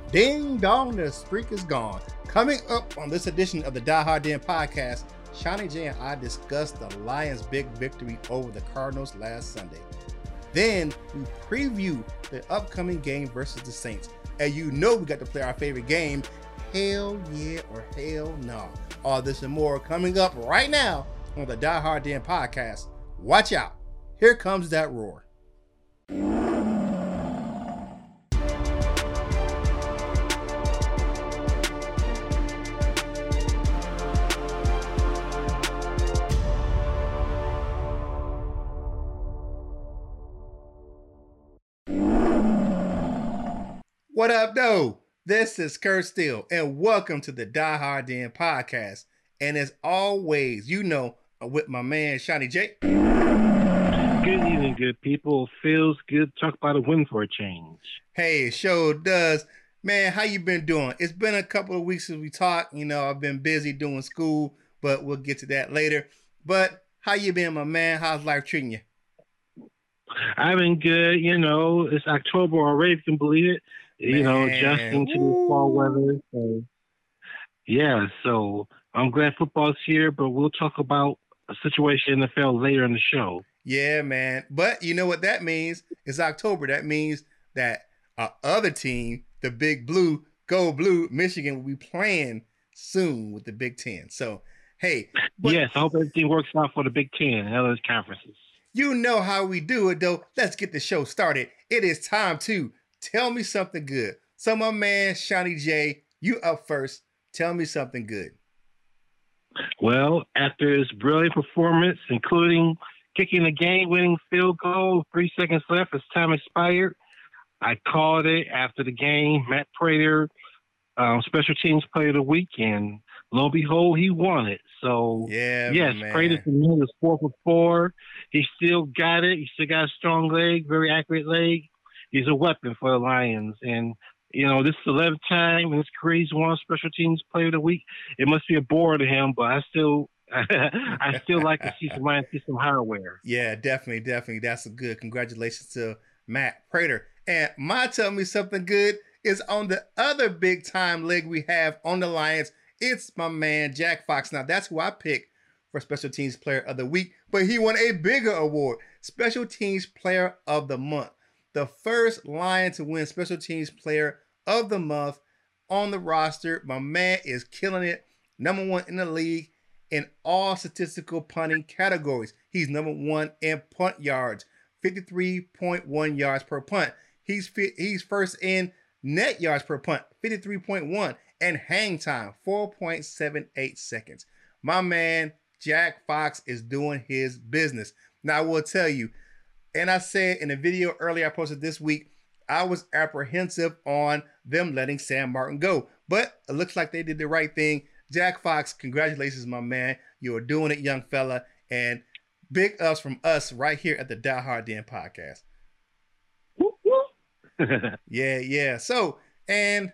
Ding dong, the streak is gone. Coming up on this edition of the Die Hard Den podcast, Shawnee J and I discussed the Lions' big victory over the Cardinals last Sunday. Then we preview the upcoming game versus the Saints. And you know we got to play our favorite game, Hell Yeah or Hell Nah. All this and more coming up right now on the Die Hard Den podcast. Watch out. Here comes that roar. What up, though? This is Kurt Steele, and welcome to the Die Hard Den podcast. And as always, you know, I'm with my man, Shawnee J. Good evening, good people. Feels good to talk about a win for a change. Hey, it sure does. Man, how you been doing? It's been a couple of weeks since we talked. You know, I've been busy doing school, but we'll get to that later. But how you been, my man? How's life treating you? I've been good. You know, it's October already, if you can believe it. Man. You know, adjusting to the fall weather. So, yeah, so I'm glad football's here, but we'll talk about a situation in the NFL later in the show. Yeah, man. But you know what that means? It's October. That means that our other team, the Big Blue, Go Blue, Michigan, will be playing soon with the Big Ten. So, hey. Yes, I hope everything works out for the Big Ten and other conferences. You know how we do it, though. Let's get the show started. It is time to tell me something good. So, my man, Shawnee J, you up first. Tell me something good. Well, after his brilliant performance, including kicking the game-winning field goal, 3 seconds left as time expired, I called it after the game. Matt Prater, Special Teams Player of the Week, and lo and behold, he won it. So, yeah, yes, Prater to me was 4 for 4. He still got it. He still got a strong leg, very accurate leg. He's a weapon for the Lions. And, you know, this is the 11th time in his career he's won Special Teams Player of the Week. It must be a bore to him, but I still like to see some Lions see some hardware. Yeah, definitely. That's a good. Congratulations to Matt Prater. And my tell me something good is on the other big time leg we have on the Lions. It's my man, Jack Fox. Now, that's who I picked for Special Teams Player of the Week, but he won a bigger award, Special Teams Player of the Month. The first Lion to win Special Teams Player of the Month on the roster. My man is killing it. Number 1 in the league in all statistical punting categories. He's number 1 in punt yards, 53.1 yards per punt. He's first in net yards per punt, 53.1, and hang time, 4.78 seconds. My man, Jack Fox, is doing his business. Now, I will tell you, and I said in a video earlier I posted this week, I was apprehensive on them letting Sam Martin go, but it looks like they did the right thing. Jack Fox, congratulations, my man. You are doing it, young fella, and big ups from us right here at the Die Hard Den podcast. Yeah. So, and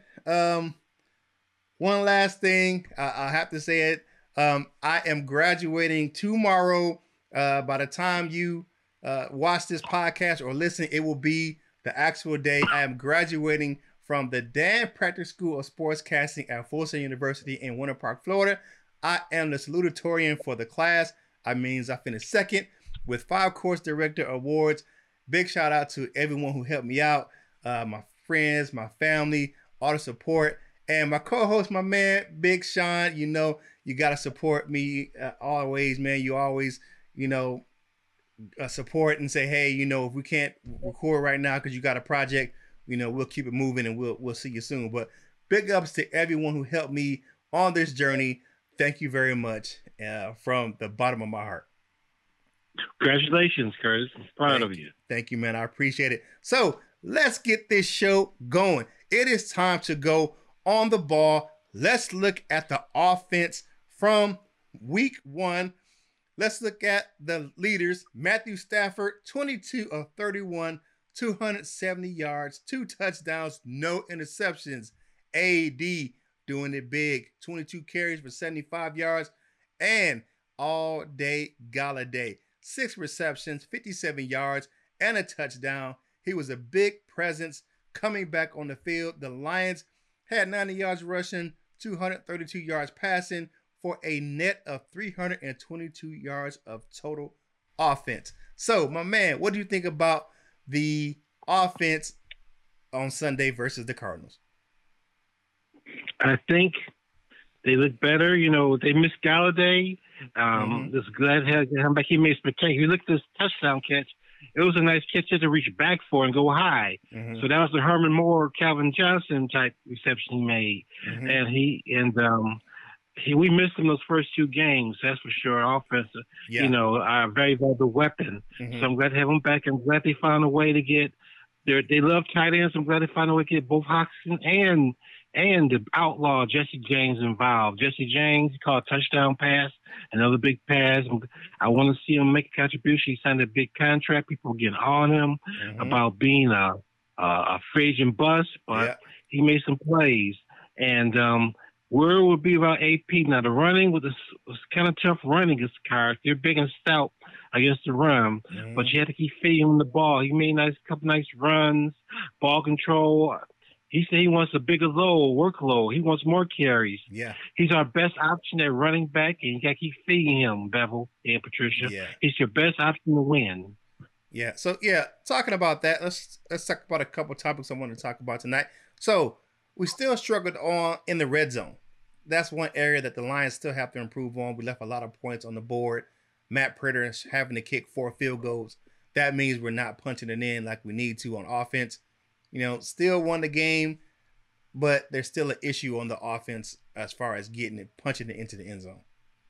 one last thing, I have to say it. I am graduating tomorrow. By the time you watch this podcast or listen, it will be the actual day. I am graduating from the Dan Prater School of Sportscasting at Full Sail University in Winter Park, Florida. I am the salutatorian for the class. I means I finished second with 5 course director awards. Big shout out to everyone who helped me out. My friends, my family, all the support, and my co-host, my man, Big Sean. You know, you got to support me always, man. You always, you know, support and say, hey, you know, if we can't record right now because you got a project, you know, we'll keep it moving and we'll see you soon. But big ups to everyone who helped me on this journey. Thank you very much from the bottom of my heart. Congratulations, Curtis. I'm proud of you. Thank you, man. I appreciate it. So let's get this show going. It is time to go on the ball. Let's look at the offense from week 1. Let's look at the leaders. Matthew Stafford, 22 of 31, 270 yards, 2 touchdowns, no interceptions. AD doing it big, 22 carries for 75 yards, and all-day Galladay, 6 receptions, 57 yards, and a touchdown. He was a big presence coming back on the field. The Lions had 90 yards rushing, 232 yards passing for a net of 322 yards of total offense. So, my man, what do you think about the offense on Sunday versus the Cardinals? I think they look better. You know, they missed Galladay. Just glad to have him back. He made spectacular. You look at this touchdown catch. It was a nice catch to reach back for and go high. So that was the Herman Moore, Calvin Johnson type reception he made. And we missed him those first two games, that's for sure. Offense, you know, a very valuable weapon. So I'm glad to have him back. I'm glad they found a way to get they love tight ends. I'm glad they found a way to get both Hockenson and the outlaw Jesse James involved. Jesse James, he caught a touchdown pass, another big pass. I want to see him make a contribution. He signed a big contract. People were getting on him about being a free agent bust, but he made some plays. And where would be about AP? Now, the running was kind of tough running against the Cards. They're big and stout against the run, but you had to keep feeding him the ball. He made a couple nice runs, ball control. He said he wants a bigger workload. He wants more carries. Yeah. He's our best option at running back, and you got to keep feeding him, Bevel and Patricia. Yeah. He's your best option to win. Yeah. So, talking about that, let's talk about a couple topics I want to talk about tonight. So, we still struggled in the red zone. That's one area that the Lions still have to improve on. We left a lot of points on the board. Matt Prater is having to kick 4 field goals. That means we're not punching it in like we need to on offense. You know, still won the game, but there's still an issue on the offense as far as punching it into the end zone.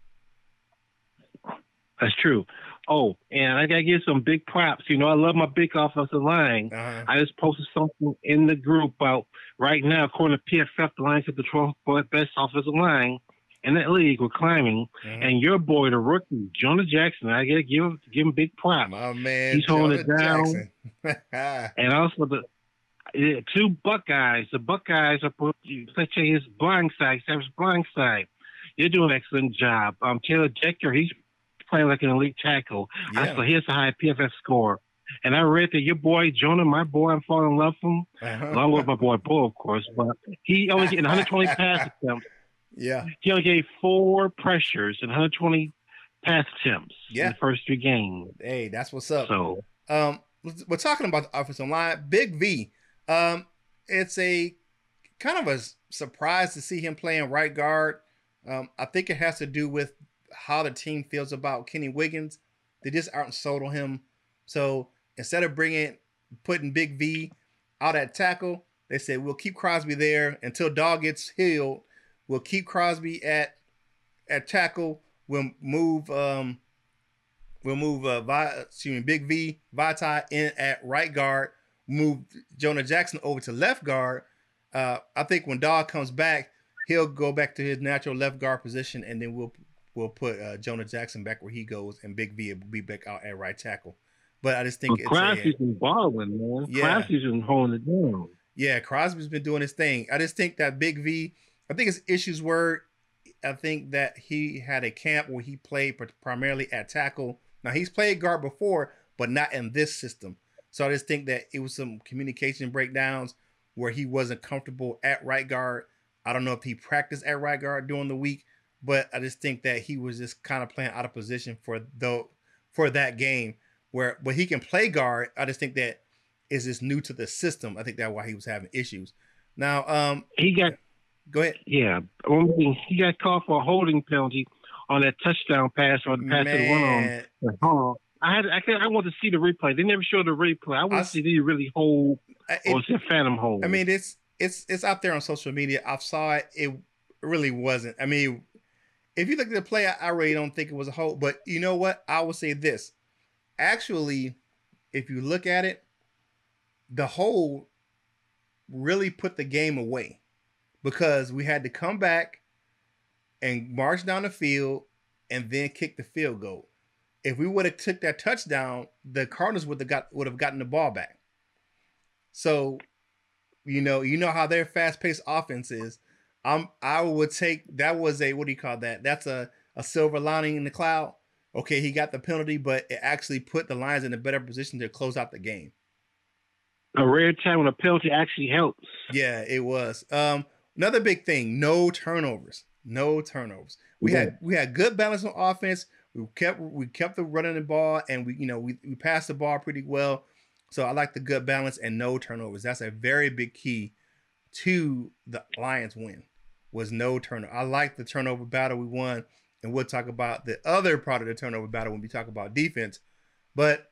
That's true. Oh, and I got to give some big props. You know, I love my big offensive line. I just posted something in the group about right now, according to PFF, the Lions have the 12th best offensive line in that league. We're climbing. And your boy, the rookie, Jonah Jackson, I got to give him big props. My man, he's holding it down. And also two Buckeyes. The Buckeyes are playing his blind side, Savage blind side. You're doing an excellent job. Taylor Decker, he's playing like an elite tackle. I saw here's a high PFF score. And I read that your boy, Jonah, my boy, I'm falling in love with him. Along with my boy, Bo, of course. But he only getting 120 pass attempts. Yeah. He only gave 4 pressures and 120 pass attempts in the first 3 games. Hey, that's what's up. So, we're talking about the offensive line. Big V. It's a kind of a surprise to see him playing right guard. I think it has to do with how the team feels about Kenny Wiggins. They just outsold him. So instead of putting Big V out at tackle, they said, we'll keep Crosby there until Dog gets healed. We'll keep Crosby at tackle. We'll move Big V Vitae in at right guard. Move Jonah Jackson over to left guard. I think when Dog comes back, he'll go back to his natural left guard position, and then we'll put Jonah Jackson back where he goes, and Big V will be back out at right tackle. But I just think Crosby's been balling, man. Crosby's been holding it down. Yeah, Crosby's been doing his thing. I just think that Big V, I think his issues were, I think that he had a camp where he played primarily at tackle. Now, he's played guard before, but not in this system. So I just think that it was some communication breakdowns where he wasn't comfortable at right guard. I don't know if he practiced at right guard during the week, but I just think that he was just kind of playing out of position for that game. But he can play guard. I just think that is just new to the system. I think that's why he was having issues. Now, go ahead. Yeah, he got called for a holding penalty on that touchdown pass or the pass to the one on. I want to see the replay. They never showed the replay. I want to see did he really hold or was it a phantom hold? I mean, it's out there on social media. I saw it. It really wasn't. I mean, if you look at the play, I really don't think it was a hold. But you know what? I will say this. Actually, if you look at it, the hold really put the game away because we had to come back and march down the field and then kick the field goal. If we would have took that touchdown, the Cardinals would have gotten the ball back. So, you know how their fast-paced offense is. I would take that was a what do you call that? That's a silver lining in the cloud. Okay, he got the penalty, but it actually put the Lions in a better position to close out the game. A rare time when a penalty actually helps. Yeah, it was. Another big thing: no turnovers. No turnovers. We had good balance on offense. We kept the running the ball, and we passed the ball pretty well. So I like the good balance and no turnovers. That's a very big key to the Lions win. Was no turnover. I like the turnover battle we won, and we'll talk about the other part of the turnover battle when we talk about defense. But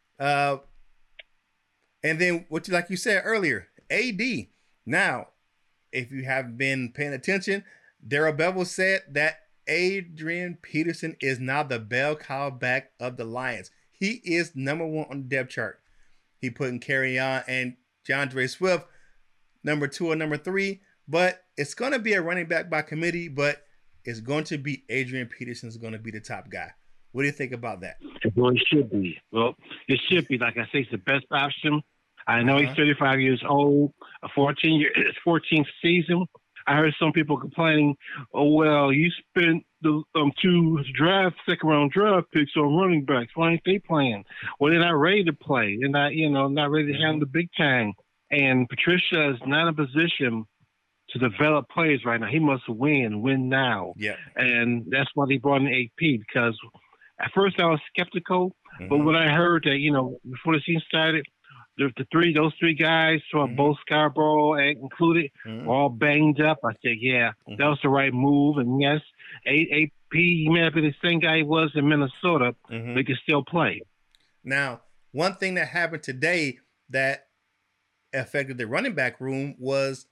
and then like you said earlier, AD. Now, if you haven't been paying attention, Darrell Bevel said that Adrian Peterson is now the bell cow back of the Lions. He is number one on the depth chart. He put in Kerryon and DeAndre Swift, number 2 or number 3. But it's going to be a running back by committee, but it's going to be Adrian Peterson's going to be the top guy. What do you think about that? Well, it should be. Well, it should be. Like I say, it's the best option. I know he's 35 years old, a 14th season. I heard some people complaining, oh, well, you spent the 2 second-round draft picks on running backs. Why ain't they playing? Well, they're not ready to play. They're not ready to handle the big time. And Patricia is not in a position to develop players right now. He must win now. Yeah. And that's why they brought in AP, because at first I was skeptical, but when I heard that, before the season started, those three guys, both Scarborough included, were all banged up. I said, that was the right move. And yes, AP, he may not be the same guy he was in Minnesota, but he can still play. Now, one thing that happened today that affected the running back room was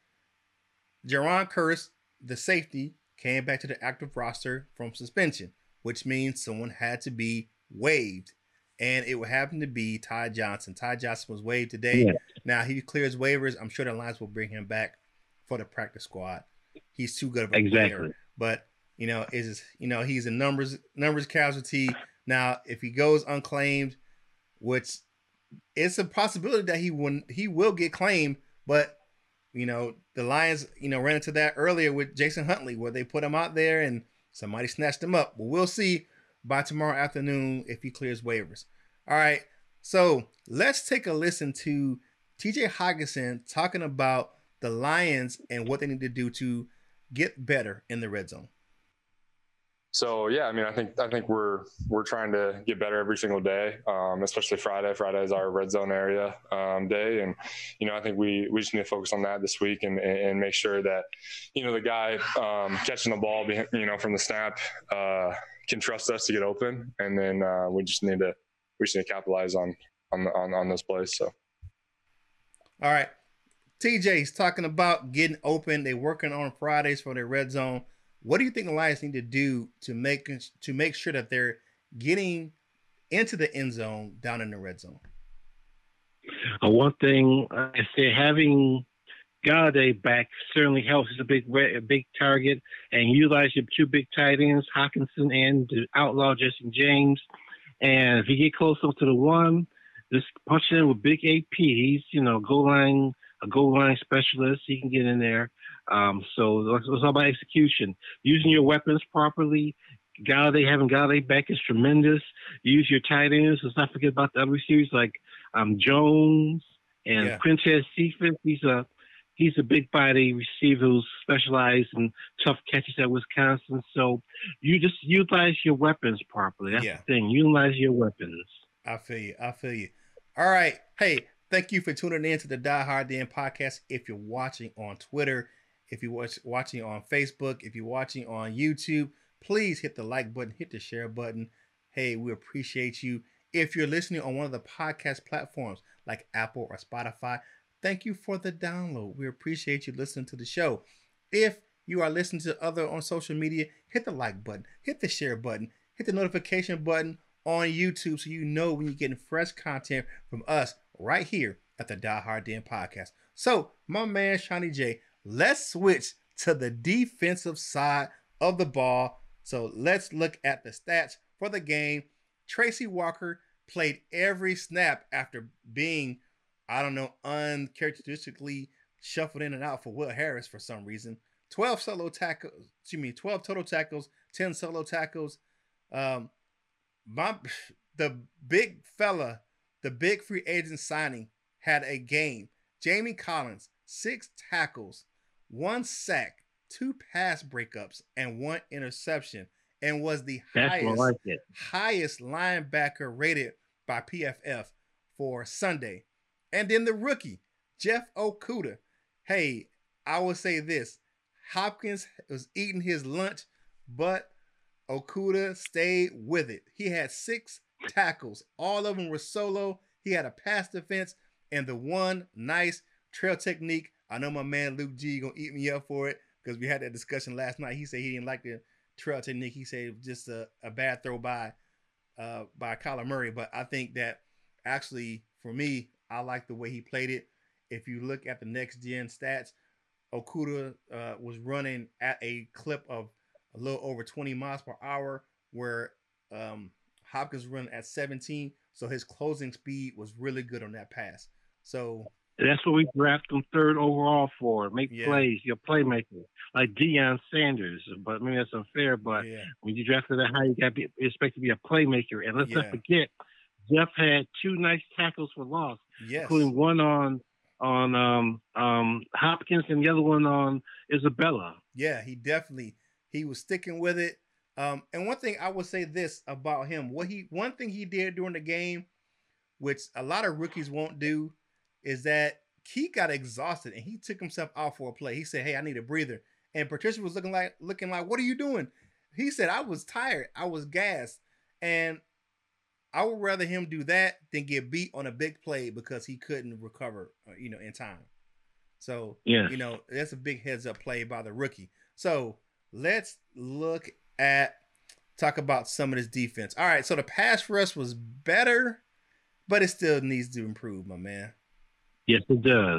Jaron Curse, the safety, came back to the active roster from suspension, which means someone had to be waived. And it would happen to be Ty Johnson. Ty Johnson was waived today. Yeah. Now he clears waivers. I'm sure the Lions will bring him back for the practice squad. He's too good of a player. But he's a numbers casualty. Now, if he goes unclaimed, which it's a possibility that he will get claimed, but the Lions ran into that earlier with Jason Huntley, where they put him out there and somebody snatched him up. But we'll see by tomorrow afternoon if he clears waivers. All right, so let's take a listen to TJ Hockenson talking about the Lions and what they need to do to get better in the red zone. So yeah, I think we're trying to get better every single day, especially Friday. Friday is our red zone area day, and I think we just need to focus on that this week and make sure that the guy catching the ball from the snap can trust us to get open, and then we just need to capitalize on those plays. So, all right, TJ's talking about getting open. They're working on Fridays for their red zone. What do you think the Lions need to do to make sure that they're getting into the end zone down in the red zone? One thing I say, having Galladay back certainly helps. He's a big target, and utilize your 2 big tight ends, Hockenson and the outlaw Justin James. And if you get close up to the 1, just punch it in with big AP. He's a goal line specialist. He can get in there. So it's all about execution, using your weapons properly. Having Galladay back is tremendous. Use your tight ends. Let's not forget about the other receivers like Jones and Quintez Cephas. He's a big body receiver who's specialized in tough catches at Wisconsin. So you just utilize your weapons properly. That's the thing. Utilize your weapons. I feel you. All right. Hey, thank you for tuning in to the Die Hard Den podcast. If you're watching on Twitter, if you're watching on Facebook, if you're watching on YouTube, please hit the like button, hit the share button. Hey, we appreciate you. If you're listening on one of the podcast platforms like Apple or Spotify, thank you for the download. We appreciate you listening to the show. If you are listening to other on social media, hit the like button, hit the share button, hit the notification button on YouTube so you know when you're getting fresh content from us right here at the Die Hard Den podcast. So, my man Shawnee J, let's switch to the defensive side of the ball. So let's look at the stats for the game. Tracy Walker played every snap after being, uncharacteristically shuffled in and out for Will Harris for some reason. 12 total tackles, 10 solo tackles. The big fella, the big free agent signing had a game. Jamie Collins, 6 tackles, 1 sack, 2 pass breakups, and 1 interception, and was the That's what I like it. highest linebacker rated by PFF for Sunday. And then the rookie, Jeff Okudah. Hey, I will say this. Hopkins was eating his lunch, but Okudah stayed with it. He had 6 tackles. All of them were solo. He had a pass defense and the one nice trail technique. I know my man Luke G gonna eat me up for it because we had that discussion last night. He said he didn't like the trail technique. He said it was just a bad throw by Kyler Murray. But I think that actually, for me, I like the way he played it. If you look at the next gen stats, Okudah was running at a clip of a little over 20 miles per hour, where Hopkins running at 17. So his closing speed was really good on that pass. So that's what we drafted him 3rd overall for. Make plays, your playmaker, like Deion Sanders. But maybe that's unfair. But when you drafted that high, you got to be expected to be a playmaker. And let's not forget, Jeff had 2 nice tackles for loss, including one on Hopkins and the other one on Isabella. Yeah, he was sticking with it. And one thing I would say this about him, one thing he did during the game, which a lot of rookies won't do, is that he got exhausted and he took himself out for a play. He said, "Hey, I need a breather." And Patricia was looking like, "What are you doing?" He said, "I was tired. I was gassed." And I would rather him do that than get beat on a big play because he couldn't recover, in time. So, that's a big heads up play by the rookie. So let's talk about some of this defense. All right. So the pass rush was better, but it still needs to improve, my man. Yes, it does.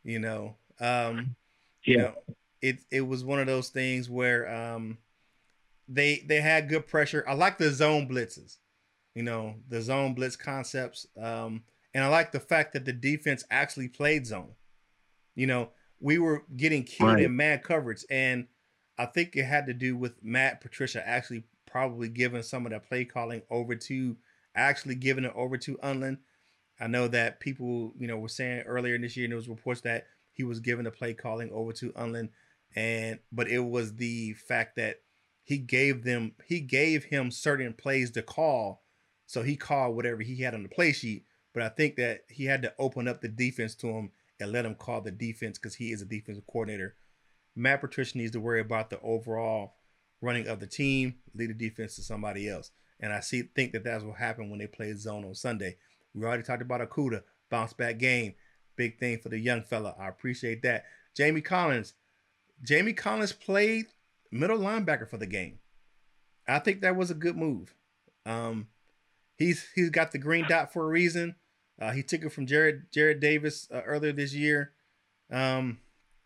It was one of those things where they had good pressure. I like the zone blitzes, the zone blitz concepts. And I like the fact that the defense actually played zone. We were getting killed in man coverage, and I think it had to do with Matt Patricia actually probably giving some of that play calling over to Unlin. I know that people, were saying earlier in this year, and there was reports that he was giving the play calling over to Unlin, but it was the fact that he gave him certain plays to call, so he called whatever he had on the play sheet. But I think that he had to open up the defense to him and let him call the defense because he is a defensive coordinator. Matt Patricia needs to worry about the overall running of the team, lead the defense to somebody else. And I think that that's what happened when they played zone on Sunday. We already talked about Okudah, bounce back game. Big thing for the young fella. I appreciate that. Jamie Collins played middle linebacker for the game. I think that was a good move. He's got the green dot for a reason. He took it from Jared Davis earlier this year. The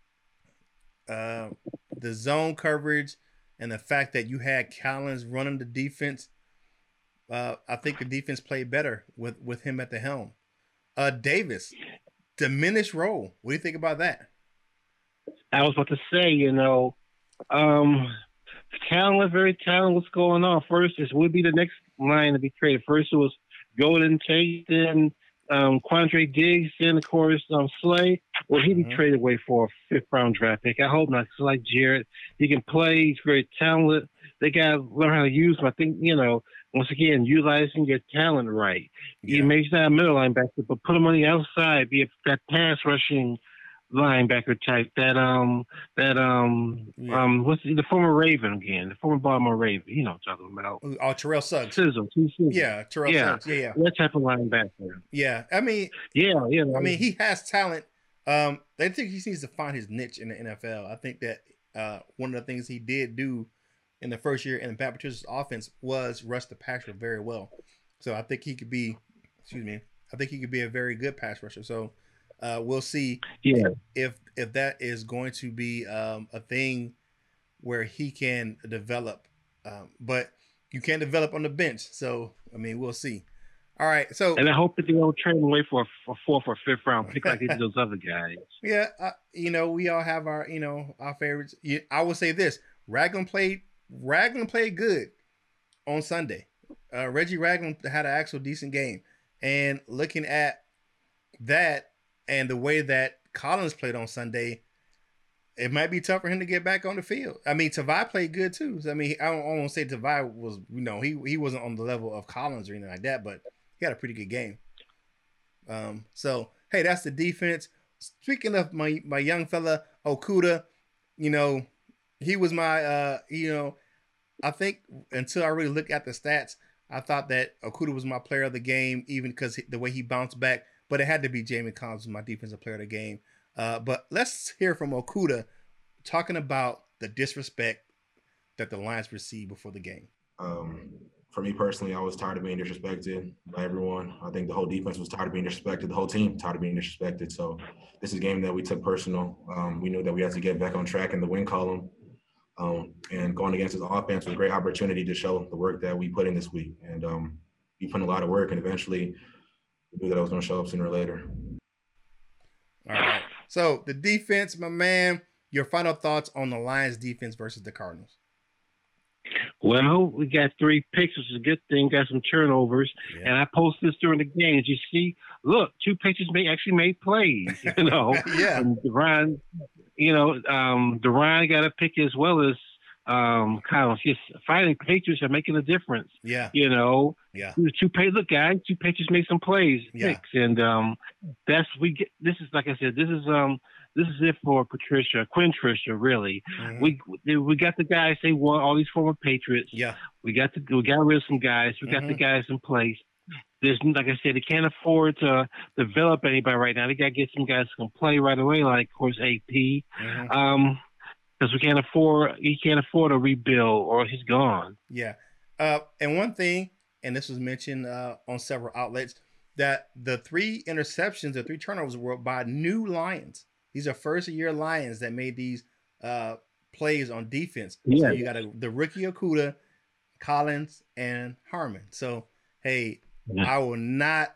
zone coverage and the fact that you had Collins running the defense, I think the defense played better with him at the helm. Davis, diminished role. What do you think about that? I was about to say, talent, very talented. What's going on? First, this would be the next line to be traded. First, it was Golden Tate, then Quandre Diggs, then, of course, Slay. Will he be traded away for a 5th-round draft pick? I hope not, because like Jared, he can play. He's very talented. They got to learn how to use him. I think, once again, utilizing your talent right. Yeah. You may not a middle linebacker, but put him on the outside, be that pass rushing linebacker type. What's the former Raven again? The former Baltimore Raven. You know what I'm talking about? Oh, Terrell Suggs. Sizzle. Yeah, Terrell Suggs. Yeah. That type of linebacker. Yeah, I mean, he has talent. I think he needs to find his niche in the NFL. I think that one of the things he did do in the first year in Matt Patricia's offense was rush the passer very well. So I think he could be, a very good pass rusher. So we'll see if that is going to be a thing where he can develop. But you can't develop on the bench. So, we'll see. All right. So, and I hope that they don't trade him away for a 4th or 5th round pick like they did those other guys. Yeah. We all have our, our favorites. I will say this. Ragland played good on Sunday. Reggie Ragland had an actual decent game. And looking at that and the way that Collins played on Sunday, it might be tough for him to get back on the field. I mean, Tavai played good too. So, I mean, I don't want to say Tavai was, he wasn't on the level of Collins or anything like that, but he had a pretty good game. So hey, that's the defense. Speaking of my young fella Okudah, he was my I think until I really looked at the stats, I thought that Okudah was my player of the game, even because the way he bounced back. But it had to be Jamie Collins, my defensive player of the game. But let's hear from Okudah talking about the disrespect that the Lions received before the game. For me personally, I was tired of being disrespected by everyone. I think the whole defense was tired of being disrespected. The whole team tired of being disrespected. So this is a game that we took personal. We knew that we had to get back on track in the win column. And going against his offense was a great opportunity to show the work that we put in this week. And we put in a lot of work, and eventually we knew that I was going to show up sooner or later. All right. So the defense, my man, your final thoughts on the Lions defense versus the Cardinals. Well, we got 3 picks, which is a good thing. Got some turnovers, and I posted this during the games. You see, look, 2 pitchers actually made plays. Yeah. And Duran, Duran got a pick as well as Collins. Just fighting Patriots are making a difference. Yeah. Yeah. 2 look, guys, 2 pitchers made some plays. Yeah. Picks, and that's we get. This is like I said. This is it for Quinn Trisha, really. Mm-hmm. We got the guys they want, all these former Patriots. Yeah. We got rid of some guys. We got the guys in place. There's, like I said, they can't afford to develop anybody right now. They got to get some guys who can play right away, like, of course, AP. Mm-hmm. Because he can't afford a rebuild, or he's gone. Yeah. And one thing, and this was mentioned on several outlets, that the 3 interceptions, the 3 turnovers were by new Lions. These are first-year Lions that made these plays on defense. Yeah. So you got the rookie Okudah, Collins, and Harmon. So, hey, I will not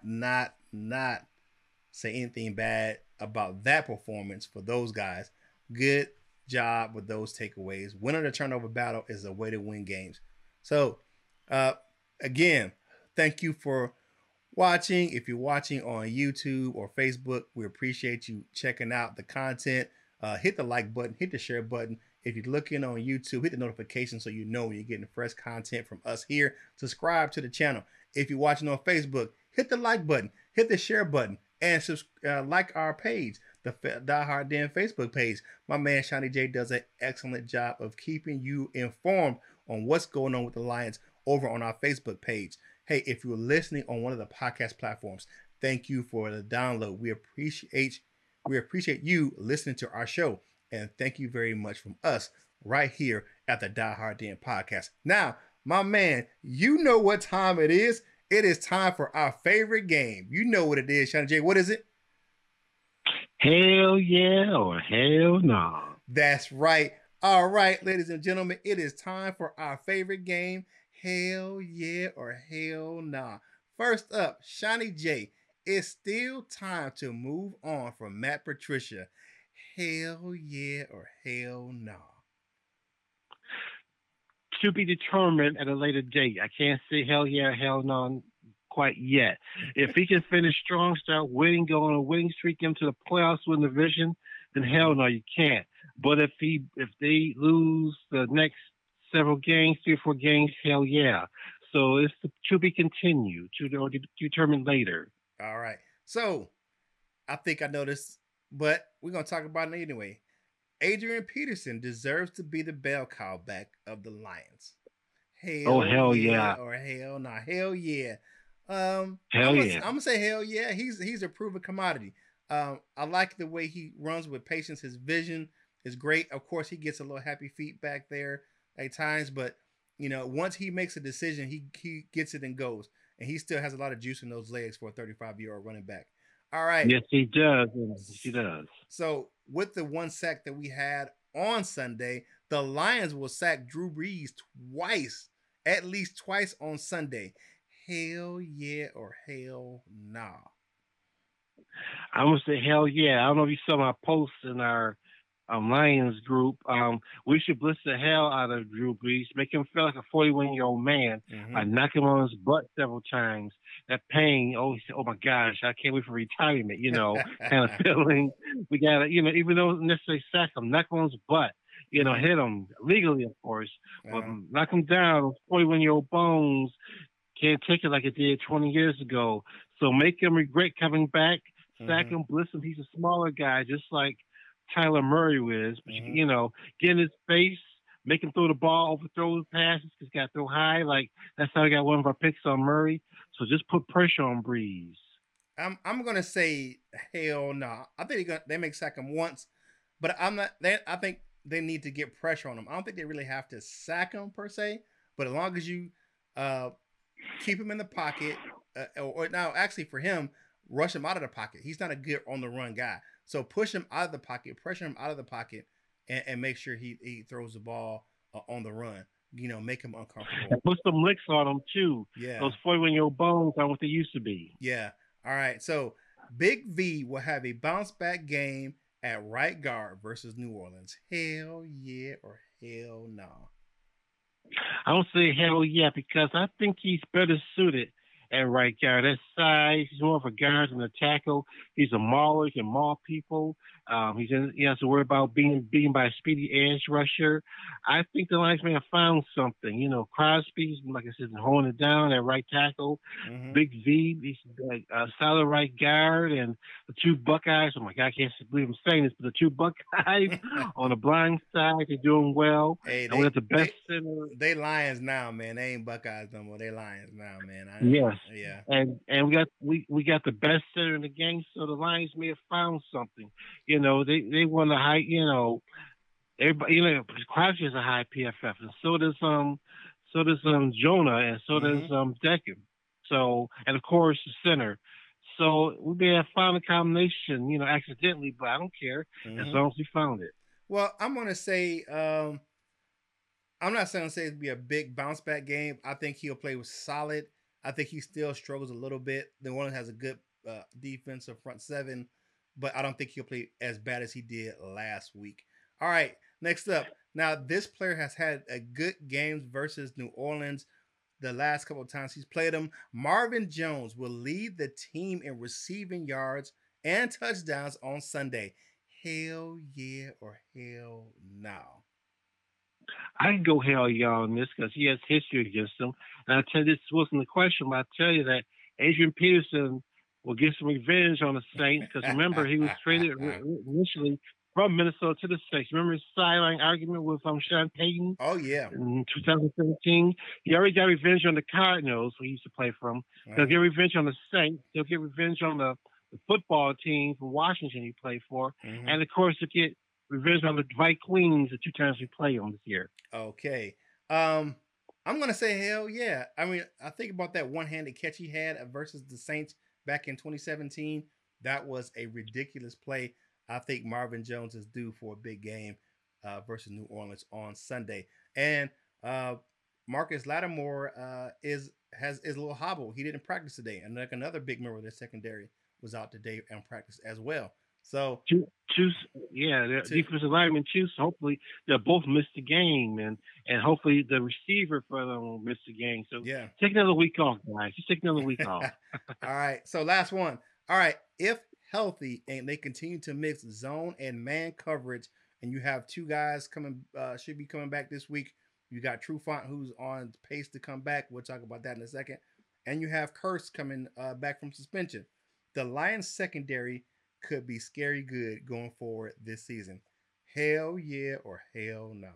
say anything bad about that performance for those guys. Good job with those takeaways. Winning the turnover battle is a way to win games. So, again, thank you for watching. If you're watching on YouTube or Facebook, we appreciate you checking out the content. Hit the like button, hit the share button. If you're looking on YouTube, hit the notification so you know when you're getting fresh content from us here. Subscribe to the channel. If you're watching on Facebook, hit the like button, hit the share button, and like our page, the Die Hard Den Facebook page. My man Shawnee J does an excellent job of keeping you informed on what's going on with the Lions over on our Facebook page. Hey, if you're listening on one of the podcast platforms, thank you for the download. We appreciate you listening to our show, and thank you very much from us right here at the Die Hard Den podcast. Now, my man, you know what time it is. It is time for our favorite game. You know what it is, Shawnee J. What is it? Hell yeah or hell no. Nah. That's right. All right, ladies and gentlemen, it is time for our favorite game. Hell yeah or hell nah. First up, Shawnee J. It's still time to move on from Matt Patricia. Hell yeah or hell nah. To be determined at a later date. I can't say hell yeah or hell no quite yet. If he can finish strong, start winning, go on a winning streak, get him to the playoffs, win the division, then hell no, you can't. But if they lose the next several games, 3 or 4 games, hell yeah. So it's to be continued, to determine later. All right. So I think I know this, but we're going to talk about it anyway. Adrian Peterson deserves to be the bell cow back of the Lions. Hell yeah. Or hell nah. Hell yeah. Hell yeah. I'm gonna say hell yeah. He's a proven commodity. I like the way he runs with patience. His vision is great. Of course, he gets a little happy feet back there at times, but once he makes a decision, he gets it and goes. And he still has a lot of juice in those legs for a 35-year-old running back. All right. Yes, he does. He does. So with the 1 sack that we had on Sunday, the Lions will sack Drew Brees twice, at least twice on Sunday. Hell yeah or hell nah. I'm gonna say hell yeah. I don't know if you saw my post in our Lions group. We should blitz the hell out of Drew Brees, make him feel like a 41-year-old man by knocking him on his butt several times. That pain, oh, he said, oh my gosh, I can't wait for retirement, kind of feeling. We got to, even though necessarily sack him, knock him on his butt. Hit him legally, of course, but knock him down. 41-year-old bones can't take it like it did 20 years ago. So make him regret coming back, sack him, blitz him. He's a smaller guy, just like Tyler Murray is. But, get in his face, make him throw the ball, overthrow the passes, because he's got to throw high. Like, that's how we got one of our picks on Murray. So just put pressure on Breeze. I'm going to say hell no. I think they may sack him once, but I think they need to get pressure on him. I don't think they really have to sack him per se, but as long as you keep him in the pocket, or now actually for him, rush him out of the pocket. He's not a good on the run guy. So push him out of the pocket, pressure him out of the pocket, and make sure he throws the ball on the run. Make him uncomfortable. And put some licks on him too. Yeah. Those 41-year-old bones aren't what they used to be. Yeah. All right. So Big V will have a bounce back game at right guard versus New Orleans. Hell yeah or hell no? I don't say hell yeah because I think he's better suited at right guard. That size, he's more of a guard than a tackle. He's a mauler, he can maul people. He has to worry about being beaten by a speedy edge rusher. I think the Lions may have found something. Crosby's, like I said, holding it down at right tackle. Big V, he's a solid right guard. And the two Buckeyes, oh my God, I can't believe I'm saying this, but the two Buckeyes on the blind side, they're doing well. Hey, we have the best center. They Lions now, man. They ain't Buckeyes no more. They Lions now, man. Yes. Yeah. And we got the best center in the game, so the Lions may have found something. They want a high, everybody, Crosby has a high PFF, and so does Jonah, and so does Decker. So, and of course the center. So we may have found a combination, accidentally, but I don't care as long as we found it. Well, I'm gonna say, I'm not saying it'd be a big bounce back game. I think he'll play with solid. I think he still struggles a little bit. The one has a good defensive front seven, but I don't think he'll play as bad as he did last week. All right, next up. Now, this player has had a good games versus New Orleans the last couple of times he's played them. Marvin Jones will lead the team in receiving yards and touchdowns on Sunday. Hell yeah or hell no? I can go hell yeah on this because he has history against them. And I tell you, this wasn't the question, but I tell you that Adrian Peterson will get some revenge on the Saints because remember, he was traded initially from Minnesota to the Saints. Remember his sideline argument with Sean Payton? Oh, yeah. In 2017. He already got revenge on the Cardinals, who he used to play from. He'll get revenge on the Saints. He'll get revenge on the football team from Washington he played for. And, of course, he'll get revenge on the Vikings the two times we play them this year. Okay. I'm going to say hell yeah. I mean, I think about that one-handed catch he had versus the Saints back in 2017. That was a ridiculous play. I think Marvin Jones is due for a big game versus New Orleans on Sunday. And Marcus Lattimore is a little hobbled. He didn't practice today. And like another big member of the secondary was out today and practice as well. So the defensive lineman choose. Hopefully they'll both miss the game, and hopefully the receiver for them will miss the game. So take another week off, guys. Just take another week off. All right. So last one. All right. If healthy and they continue to mix zone and man coverage, and you have two guys should be coming back this week. You got Trufant, who's on pace to come back. We'll talk about that in a second. And you have Kearse coming back from suspension. The Lions secondary could be scary good going forward this season. Hell yeah or hell no?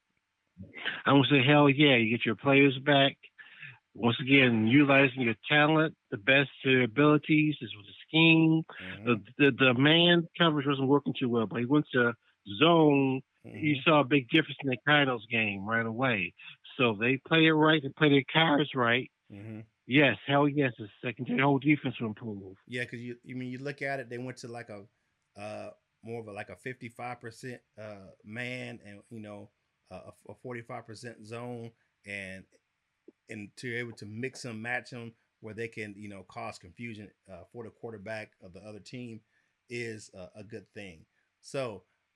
I'm going to say hell yeah. You get your players back. Once again, utilizing your talent, the best of your abilities. This was a scheme. The man coverage wasn't working too well, but he went to zone. You saw a big difference in the Cardinals game right away. So they play it right. They play their cards right. Yes, hell yes. The secondary whole defense will improve. Yeah, because you look at it, they went to like a more of a 55% man and a 45% zone, and to be able to mix them, match them where they can cause confusion for the quarterback of the other team is a good thing. So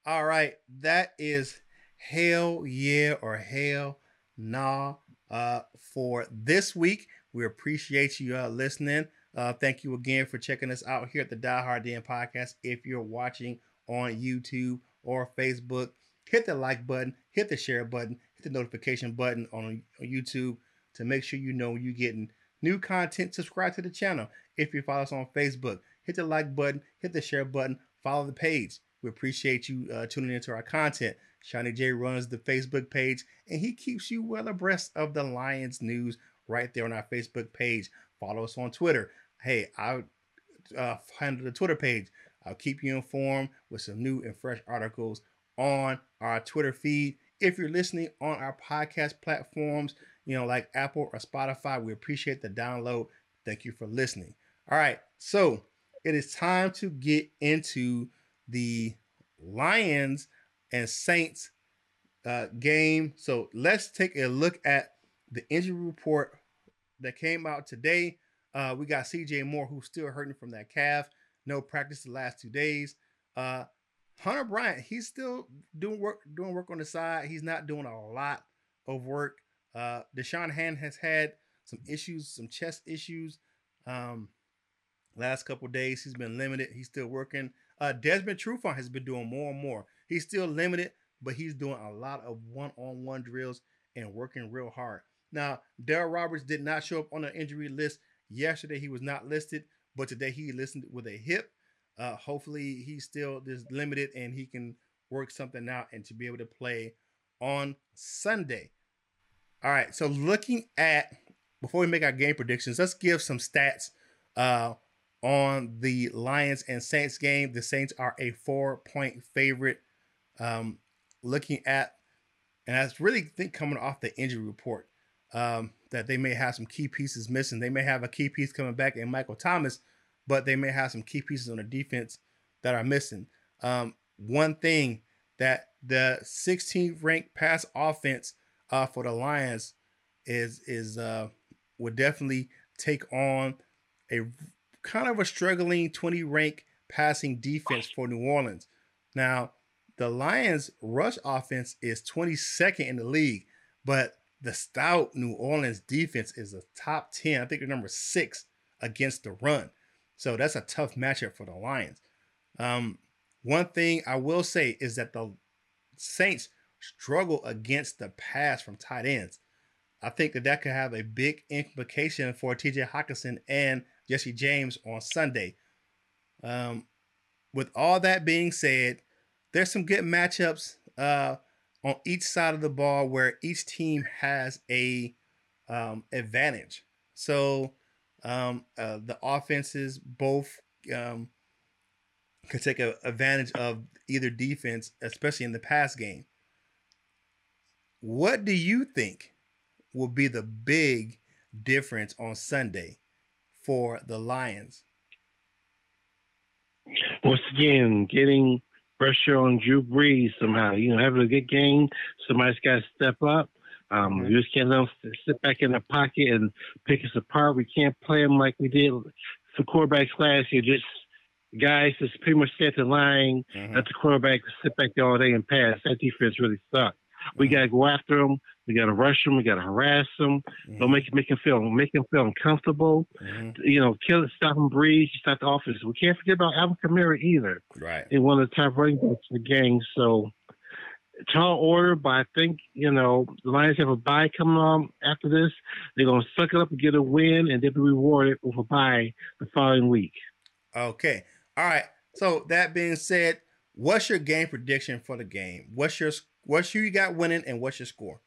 All right, that is hell yeah or hell nah for this week. We appreciate you listening. Thank you again for checking us out here at the Die Hard Den podcast. If you're watching on YouTube or Facebook, hit the like button, hit the share button, hit the notification button on YouTube to make sure you know when you're getting new content. Subscribe to the channel. If you follow us on Facebook, hit the like button, hit the share button, follow the page. We appreciate you tuning into our content. Shawnee J runs the Facebook page, and he keeps you well abreast of the Lions news right there on our Facebook page. Follow us on Twitter. Hey, I'll handle the Twitter page. I'll keep you informed with some new and fresh articles on our Twitter feed. If you're listening on our podcast platforms, like Apple or Spotify, we appreciate the download. Thank you for listening. All right, so it is time to get into the Lions and Saints game. So let's take a look at the injury report that came out today. We got CJ Moore, who's still hurting from that calf. No practice the last 2 days. Hunter Bryant, he's still doing work on the side. He's not doing a lot of work. Deshaun Hand has had some issues, some chest issues. Last couple days, he's been limited. He's still working. Desmond Trufant has been doing more and more. He's still limited, but he's doing a lot of one-on-one drills and working real hard. Now, Darryl Roberts did not show up on the injury list. Yesterday, he was not listed, but today he listed with a hip. Hopefully, he's still just limited and he can work something out and to be able to play on Sunday. All right, so looking at, before we make our game predictions, let's give some stats on the Lions and Saints game. The Saints are a 4-point favorite. Looking at, and I really think coming off the injury report, that they may have some key pieces missing. They may have a key piece coming back in Michael Thomas, but they may have some key pieces on the defense that are missing. One thing that the 16th ranked pass offense for the Lions is would definitely take on a kind of a struggling 20 rank passing defense for New Orleans. Now, the Lions rush offense is 22nd in the league, but the stout New Orleans defense is a top 10. I think they're number 6 against the run. So that's a tough matchup for the Lions. One thing I will say is that the Saints struggle against the pass from tight ends. I think that could have a big implication for TJ Hockenson and Jesse James on Sunday. With all that being said, there's some good matchups on each side of the ball where each team has a advantage. So the offenses both could take advantage of either defense, especially in the pass game. What do you think will be the big difference on Sunday for the Lions? Once again, getting pressure on Drew Brees somehow. Having a good game, somebody's got to step up. You just can't let them sit back in the pocket and pick us apart. We can't play them like we did for quarterbacks last year. Just guys just pretty much set the line, let the quarterback sit back there all day and pass. That defense really sucked. We got to go after them. We got to rush them. We got to harass them. Don't make them feel uncomfortable. Stop them, Breeze. Stop the offense. We can't forget about Alvin Kamara either. Right. He's one of the top running backs in the game. So tall order, but I think the Lions have a bye coming on after this. They're gonna suck it up and get a win, and they'll be rewarded with a bye the following week. Okay. All right. So that being said, what's your game prediction for the game? What's who you got winning, and what's your score?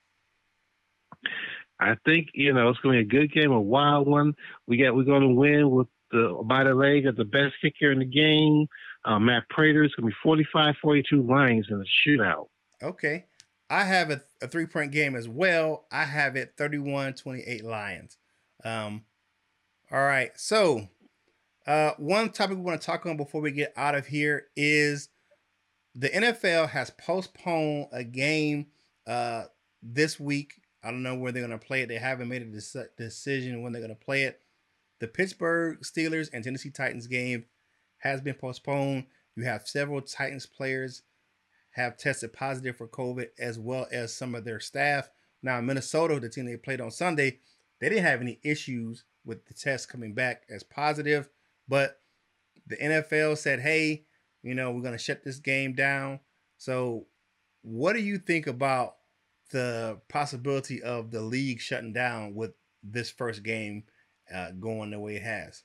I think it's going to be a good game, a wild one. We're going to win with by the leg of the best kicker in the game, Matt Prater. It's going to be 45-42 Lions in the shootout. Okay. I have a 3-point game as well. I have it 31-28 Lions. All right. So one topic we want to talk on before we get out of here is the NFL has postponed a game this week. I don't know where they're going to play it. They haven't made a decision when they're going to play it. The Pittsburgh Steelers and Tennessee Titans game has been postponed. You have several Titans players have tested positive for COVID, as well as some of their staff. Now, Minnesota, the team they played on Sunday, they didn't have any issues with the test coming back as positive, but the NFL said, hey, we're going to shut this game down. So what do you think about the possibility of the league shutting down with this first game going the way it has?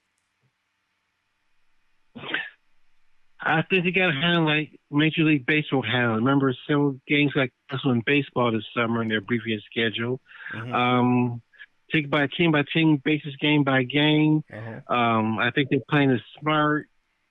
I think they got to handle like Major League Baseball handle. Remember, several games like this in baseball this summer in their abbreviated schedule. Mm-hmm. Take by team, basis game by game. Uh-huh. I think they're playing it smart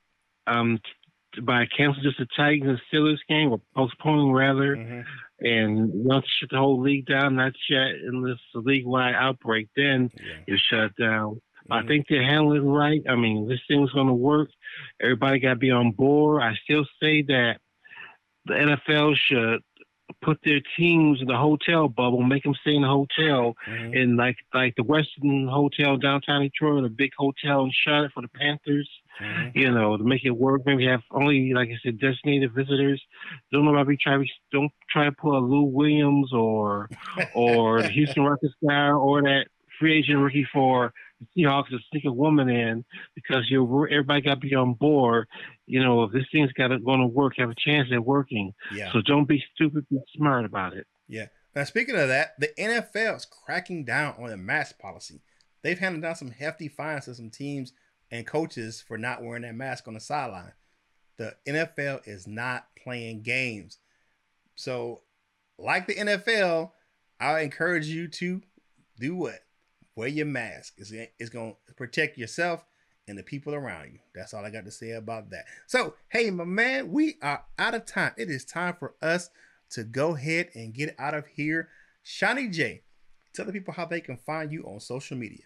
by canceling just the Titans and Steelers game, or postponing rather, mm-hmm. and not to shut the whole league down, not yet, unless the league-wide outbreak, then you shut it down. Mm-hmm. I think they're handling it right. I mean, this thing's going to work. Everybody got to be on board. I still say that the NFL should put their teams in the hotel bubble, make them stay in the hotel, mm-hmm. in like the Westin Hotel downtown Detroit, a big hotel in Charlotte for the Panthers, mm-hmm. To make it work. Maybe have only, like I said, designated visitors. Don't try to pull a Lou Williams or the Houston Rockets guy or that free agent rookie for the Seahawks to sneak a woman in, because everybody got to be on board. If this thing's going to work, have a chance at working. Yeah. So don't be stupid, be smart about it. Yeah. Now, speaking of that, the NFL is cracking down on the mask policy. They've handed down some hefty fines to some teams and coaches for not wearing that mask on the sideline. The NFL is not playing games. So, like the NFL, I encourage you to do what? Wear your mask. It's going to protect yourself and the people around you. That's all I got to say about that. So, hey, my man, we are out of time. It is time for us to go ahead and get out of here. Shani J, tell the people how they can find you on social media.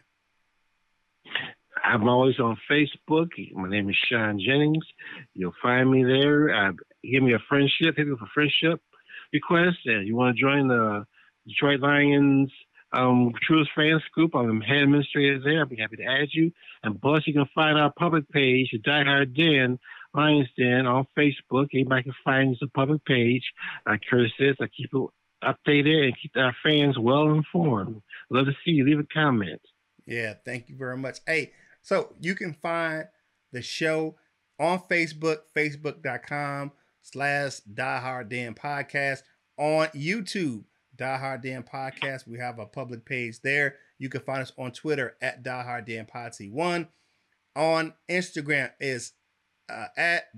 I'm always on Facebook. My name is Sean Jennings. You'll find me there. Give me a friendship. Hit me with a friendship request. And you want to join the Detroit Lions Truest Fans Group, I'm the head administrator there. I'll be happy to add you. And plus, you can find our public page, the Die Hard Den, Lions Den, on Facebook. Anybody can find us a public page. Like Curtis says, I keep it updated and keep our fans well informed. Love to see you. Leave a comment. Yeah, thank you very much. Hey, so you can find the show on Facebook, facebook.com/Die Hard Den Podcast, on YouTube. Die Hard Den Podcast. We have a public page there. You can find us on Twitter at Die Hard Den Pod C1. On Instagram is at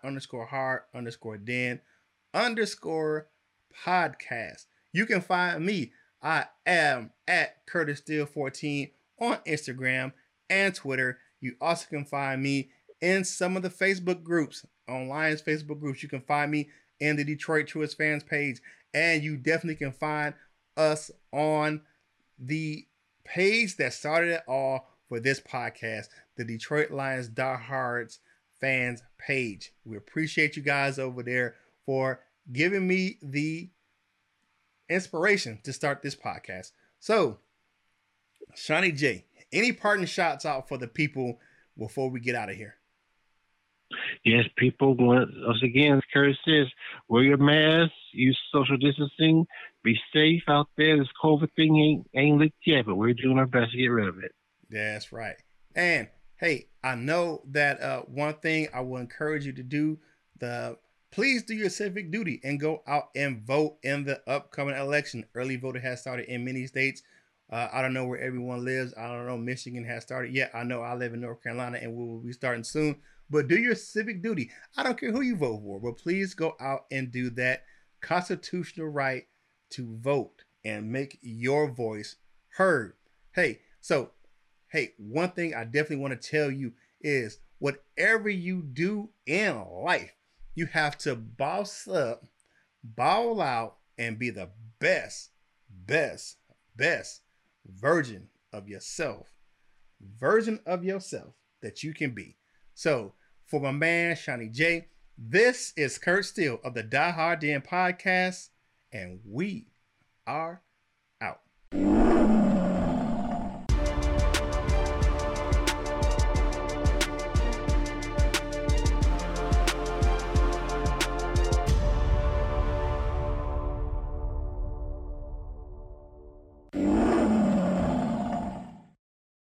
die_hard_den_podcast. You can find me. I am at Curtis Steele 14 on Instagram and Twitter. You also can find me in some of the Facebook groups, on Lions Facebook groups. You can find me in the Detroit Truest Fans page. And you definitely can find us on the page that started it all for this podcast, the Detroit Lions Die Hards Fans page. We appreciate you guys over there for giving me the inspiration to start this podcast. So, Shani J, any parting shots out for the people before we get out of here? Yes, people, once again, as Curtis says, wear your mask, use social distancing, be safe out there. This COVID thing ain't licked yet, but we're doing our best to get rid of it. That's right. And, hey, I know that one thing I will encourage you to do, please do your civic duty and go out and vote in the upcoming election. Early voting has started in many states. I don't know where everyone lives. I don't know Michigan has started yet. I know I live in North Carolina and we will be starting soon. But do your civic duty. I don't care who you vote for, but please go out and do that constitutional right to vote and make your voice heard. Hey, one thing I definitely want to tell you is whatever you do in life, you have to boss up, ball out, and be the best version of yourself that you can be. So, for my man, Shani J, this is Kurt Steele of the Die Hard Den Podcast, and we are